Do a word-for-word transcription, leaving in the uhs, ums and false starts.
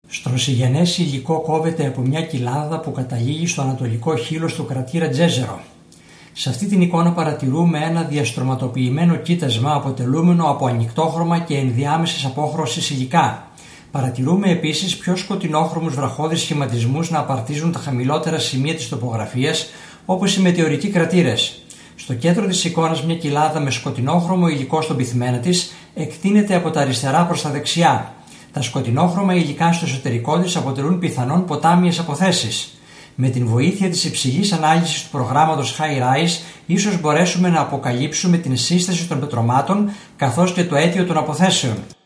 Στρωσιγενές υλικό κόβεται από μια κοιλάδα που καταλήγει στο ανατολικό χείλος του κρατήρα Τζέζερο. Σε αυτή την εικόνα παρατηρούμε ένα διαστρωματοποιημένο κοίτασμα αποτελούμενο από ανοιχτόχρωμα και ενδιάμεσης απόχρωσης υλικά. Παρατηρούμε επίσης πιο σκοτεινόχρωμους βραχώδεις σχηματισμούς να απαρτίζουν τα χαμηλότερα σημεία της τοπογραφίας, όπως οι μετεωρικοί κρατήρες. Στο κέντρο της εικόνας μια κοιλάδα με σκοτεινόχρωμο υλικό στον πυθμένα της εκτείνεται από τα αριστερά προς τα δεξιά. Τα σκοτεινόχρωμα υλικά στο εσωτερικό της αποτελούν πιθανόν ποτάμιες αποθέσεις. Με την βοήθεια της υψηλής ανάλυσης του προγράμματος HiRISE ίσως μπορέσουμε να αποκαλύψουμε την σύσταση των πετρωμάτων καθώς και το αίτιο των αποθέσεων.